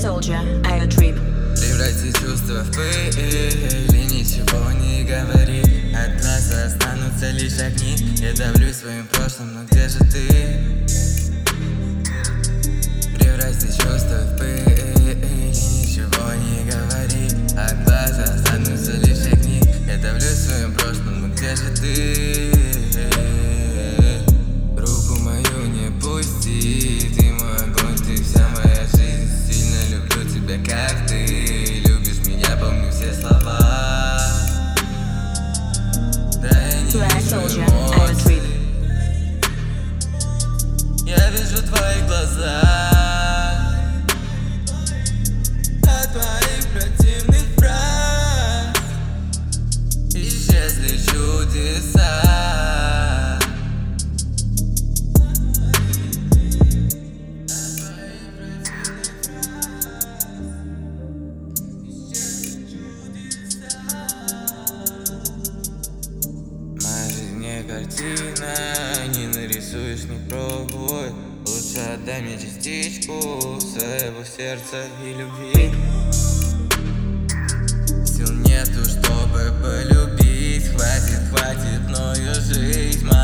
Soldier, Aerotrip. Преврати чувства в пыль и ничего не говори. От глаза останутся лишь огни. Я давлюсь своим прошлым, но где же ты? Преврати чувства в пыль и ничего не говори. От глаза останутся лишь огни. Я давлюсь своим прошлым, но где же ты? Руку мою не пусти, ты мой огонь, ты вся моя жизнь. Сильно люблю тебя, как ты любишь меня, помню все слова. Да я не вижу эмоций, я вижу твои глаза. От твоих противных фраз исчезли чудеса. Картина, не нарисуешь, не пробуй. Лучше отдай мне частичку своего сердца и любви. Сил нету, чтобы полюбить. Хватит мною жизнь.